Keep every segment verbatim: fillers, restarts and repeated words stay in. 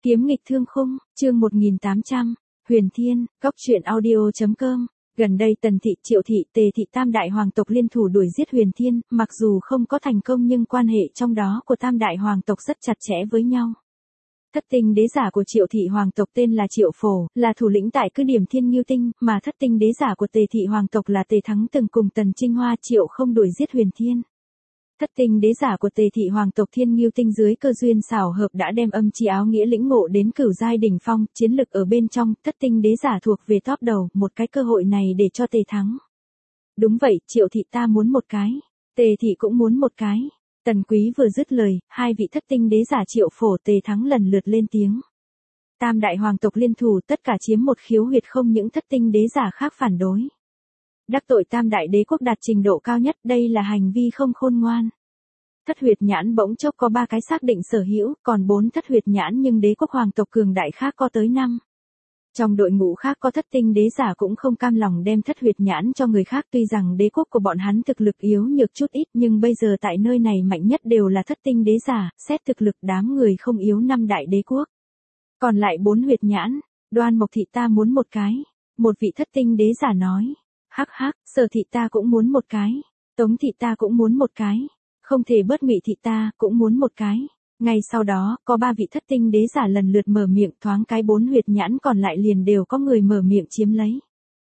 Kiếm nghịch thương khung, chương một nghìn tám trăm, Huyền Thiên, Góc truyện audio.com. Gần đây Tần Thị, Triệu Thị, Tề Thị tam đại hoàng tộc liên thủ đuổi giết Huyền Thiên, mặc dù không có thành công nhưng quan hệ trong đó của tam đại hoàng tộc rất chặt chẽ với nhau. Thất tinh đế giả của Triệu Thị hoàng tộc tên là Triệu Phổ, là thủ lĩnh tại cứ điểm Thiên Ngưu Tinh, mà thất tinh đế giả của Tề Thị hoàng tộc là Tề Thắng từng cùng Tần Trinh Hoa Triệu không đuổi giết Huyền Thiên. Thất tinh đế giả của Tề Thị hoàng tộc Thiên Ngưu Tinh dưới cơ duyên xảo hợp đã đem âm chi áo nghĩa lĩnh ngộ đến cửu giai đỉnh phong, chiến lực ở bên trong, thất tinh đế giả thuộc về top đầu, một cái cơ hội này để cho Tề thắng. Đúng vậy, Triệu Thị ta muốn một cái, Tề Thị cũng muốn một cái. Tần Quý vừa dứt lời, hai vị thất tinh đế giả Triệu Phổ, Tề Thắng lần lượt lên tiếng. Tam đại hoàng tộc liên thủ tất cả chiếm một khiếu huyệt, không những thất tinh đế giả khác phản đối. Đắc tội tam đại đế quốc đạt trình độ cao nhất, đây là hành vi không khôn ngoan. Thất huyệt nhãn bỗng chốc có ba cái xác định sở hữu, còn bốn thất huyệt nhãn nhưng đế quốc hoàng tộc cường đại khác có tới năm. Trong đội ngũ khác có thất tinh đế giả cũng không cam lòng đem thất huyệt nhãn cho người khác, tuy rằng đế quốc của bọn hắn thực lực yếu nhược chút ít nhưng bây giờ tại nơi này mạnh nhất đều là thất tinh đế giả, xét thực lực đám người không yếu năm đại đế quốc. Còn lại bốn huyệt nhãn, Đoan Mộc Thị ta muốn một cái, một vị thất tinh đế giả nói. Hắc hắc, Sở Thị ta cũng muốn một cái, Tống Thị ta cũng muốn một cái, không thể bớt Ngụy Thị ta cũng muốn một cái. Ngay sau đó, có ba vị thất tinh đế giả lần lượt mở miệng, thoáng cái bốn huyệt nhãn còn lại liền đều có người mở miệng chiếm lấy.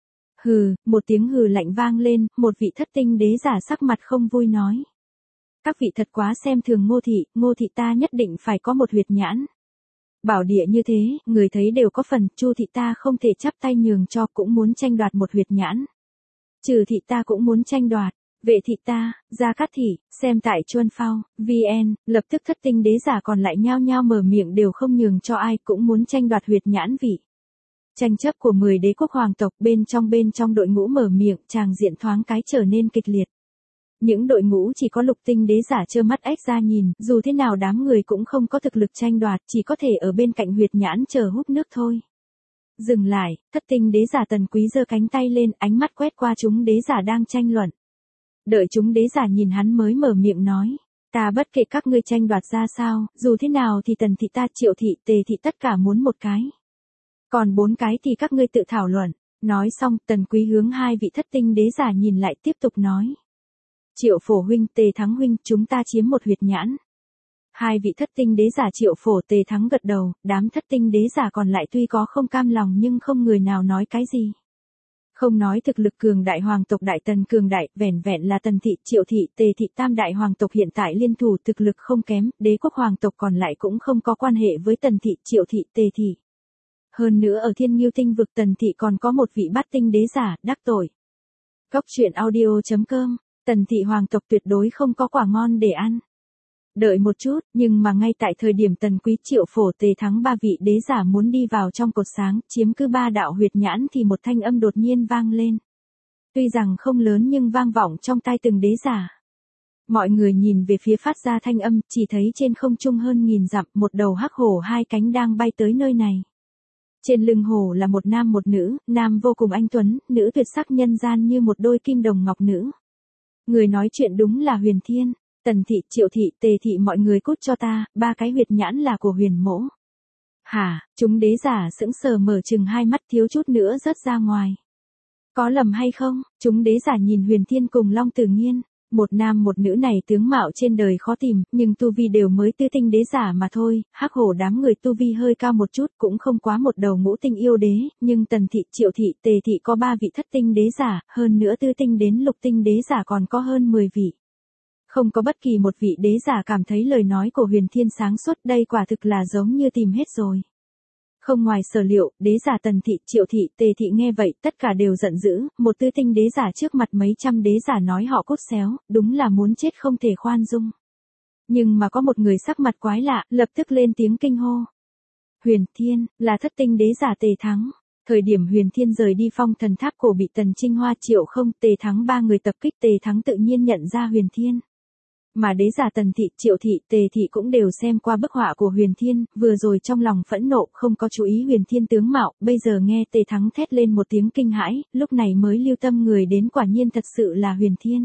Hừ, một tiếng hừ lạnh vang lên, một vị thất tinh đế giả sắc mặt không vui nói. Các vị thật quá xem thường Ngô Thị, Ngô Thị ta nhất định phải có một huyệt nhãn. Bảo địa như thế, người thấy đều có phần, Chu Thị ta không thể chắp tay nhường cho, cũng muốn tranh đoạt một huyệt nhãn. Trừ Thị ta cũng muốn tranh đoạt. Vệ Thị ta, Gia Cát Thị, xem tại Chuân Phao, vê en, lập tức thất tinh đế giả còn lại nhao nhao mở miệng đều không nhường cho ai, cũng muốn tranh đoạt huyệt nhãn vị. Tranh chấp của mười đế quốc hoàng tộc bên trong bên trong đội ngũ mở miệng, tràng diện thoáng cái trở nên kịch liệt. Những đội ngũ chỉ có lục tinh đế giả trơ mắt ếch ra nhìn, dù thế nào đám người cũng không có thực lực tranh đoạt, chỉ có thể ở bên cạnh huyệt nhãn chờ hút nước thôi. Dừng lại, thất tinh đế giả Tần Quý giơ cánh tay lên, ánh mắt quét qua chúng đế giả đang tranh luận. Đợi chúng đế giả nhìn hắn mới mở miệng nói, ta bất kể các ngươi tranh đoạt ra sao, dù thế nào thì Tần Thị ta, Triệu Thị, Tề Thị tất cả muốn một cái. Còn bốn cái thì các ngươi tự thảo luận. Nói xong, Tần Quý hướng hai vị thất tinh đế giả nhìn lại tiếp tục nói. Triệu Phổ huynh, Tề Thắng huynh, chúng ta chiếm một huyệt nhãn. Hai vị thất tinh đế giả Triệu Phổ, Tề Thắng gật đầu, đám thất tinh đế giả còn lại tuy có không cam lòng nhưng không người nào nói cái gì. Không nói thực lực cường đại hoàng tộc Đại Tần cường đại, vẻn vẹn là Tần Thị, Triệu Thị, Tề Thị tam đại hoàng tộc hiện tại liên thủ thực lực không kém, đế quốc hoàng tộc còn lại cũng không có quan hệ với Tần Thị, Triệu Thị, Tề Thị. Hơn nữa ở Thiên Ngưu Tinh vực Tần Thị còn có một vị bát tinh đế giả, đắc tội. Góc truyện audio.com, Tần Thị hoàng tộc tuyệt đối không có quả ngon để ăn. Đợi một chút, nhưng mà ngay tại thời điểm Tần Quý, Triệu Phổ, Tề Thắng ba vị đế giả muốn đi vào trong cột sáng, chiếm cứ ba đạo huyệt nhãn thì một thanh âm đột nhiên vang lên. Tuy rằng không lớn nhưng vang vọng trong tai từng đế giả. Mọi người nhìn về phía phát ra thanh âm, chỉ thấy trên không trung hơn nghìn dặm, một đầu hắc hổ hai cánh đang bay tới nơi này. Trên lưng hổ là một nam một nữ, nam vô cùng anh tuấn, nữ tuyệt sắc nhân gian như một đôi kim đồng ngọc nữ. Người nói chuyện đúng là Huyền Thiên. Tần Thị, Triệu Thị, Tề Thị mọi người cút cho ta, ba cái huyệt nhãn là của Huyền mỗ. Hả, chúng đế giả sững sờ mở chừng hai mắt thiếu chút nữa rớt ra ngoài. Có lầm hay không, chúng đế giả nhìn Huyền Thiên cùng Long Tử Nghiên, một nam một nữ này tướng mạo trên đời khó tìm, nhưng tu vi đều mới tứ tinh đế giả mà thôi, hắc hổ đám người tu vi hơi cao một chút cũng không quá một đầu ngũ tinh yêu đế, nhưng Tần Thị, Triệu Thị, Tề Thị có ba vị thất tinh đế giả, hơn nữa tứ tinh đến lục tinh đế giả còn có hơn mười vị. Không có bất kỳ một vị đế giả cảm thấy lời nói của Huyền Thiên sáng suốt, đây quả thực là giống như tìm hết rồi. Không ngoài sở liệu, đế giả Tần Thị, Triệu Thị, Tề Thị nghe vậy, tất cả đều giận dữ, một tư tinh đế giả trước mặt mấy trăm đế giả nói họ cốt xéo, đúng là muốn chết không thể khoan dung. Nhưng mà có một người sắc mặt quái lạ, lập tức lên tiếng kinh hô. Huyền Thiên, là thất tinh đế giả Tề Thắng. Thời điểm Huyền Thiên rời đi Phong Thần Tháp cổ bị Tần Trinh Hoa, Triệu không, Tề Thắng ba người tập kích, Tề Thắng tự nhiên nhận ra Huyền Thiên. Mà đế giả Tần Thị, Triệu Thị, Tề Thị cũng đều xem qua bức họa của Huyền Thiên, vừa rồi trong lòng phẫn nộ không có chú ý Huyền Thiên tướng mạo, bây giờ nghe Tề Thắng thét lên một tiếng kinh hãi, lúc này mới lưu tâm người đến quả nhiên thật sự là Huyền Thiên.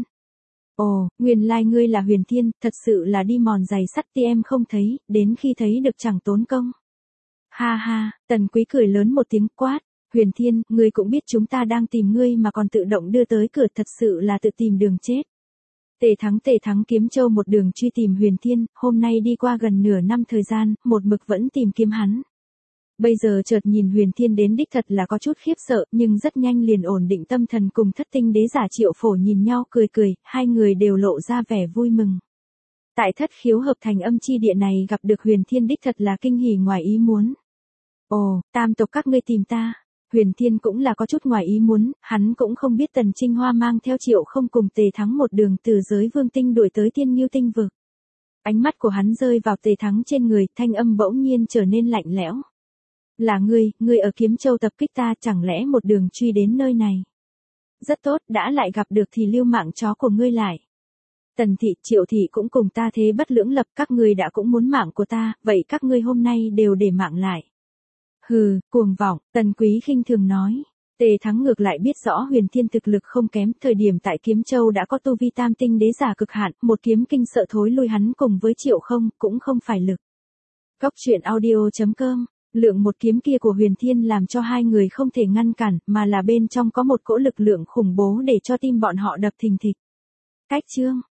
Ồ, nguyên lai ngươi là Huyền Thiên, thật sự là đi mòn giày sắt ti em không thấy, đến khi thấy được chẳng tốn công. Ha ha, Tần Quý cười lớn một tiếng quát. Huyền Thiên, ngươi cũng biết chúng ta đang tìm ngươi mà còn tự động đưa tới cửa, thật sự là tự tìm đường chết. Tề Thắng Tề Thắng Kiếm Châu một đường truy tìm Huyền Thiên, hôm nay đi qua gần nửa năm thời gian, một mực vẫn tìm kiếm hắn. Bây giờ chợt nhìn Huyền Thiên đến đích thật là có chút khiếp sợ, nhưng rất nhanh liền ổn định tâm thần, cùng Thất Tinh Đế giả Triệu Phổ nhìn nhau cười cười, hai người đều lộ ra vẻ vui mừng. Tại Thất Khiếu hợp thành âm chi địa này gặp được Huyền Thiên đích thật là kinh hỉ ngoài ý muốn. Ồ, tam tộc các ngươi tìm ta. Huyền Thiên cũng là có chút ngoài ý muốn, hắn cũng không biết Tần Trinh Hoa mang theo Triệu Không cùng Tề Thắng một đường từ giới vương tinh đuổi tới Tiên Nghiêu tinh vực. Ánh mắt của hắn rơi vào Tề Thắng trên người, thanh âm bỗng nhiên trở nên lạnh lẽo. Là ngươi, ngươi ở Kiếm Châu tập kích ta, chẳng lẽ một đường truy đến nơi này? Rất tốt, đã lại gặp được thì lưu mạng chó của ngươi lại. Tần thị, Triệu thị cũng cùng ta thế bất lưỡng lập, các ngươi đã cũng muốn mạng của ta, vậy các ngươi hôm nay đều để mạng lại. Hừ, cuồng vọng, Tần Quý khinh thường nói. Tề Thắng ngược lại biết rõ Huyền Thiên thực lực không kém, thời điểm tại Kiếm Châu đã có tu vi tam tinh đế giả cực hạn, một kiếm kinh sợ thối lui hắn cùng với Triệu Không, cũng không phải lực. Góc truyện audio chấm com, lượng một kiếm kia của Huyền Thiên làm cho hai người không thể ngăn cản, mà là bên trong có một cỗ lực lượng khủng bố để cho tim bọn họ đập thình thịch. Cách chương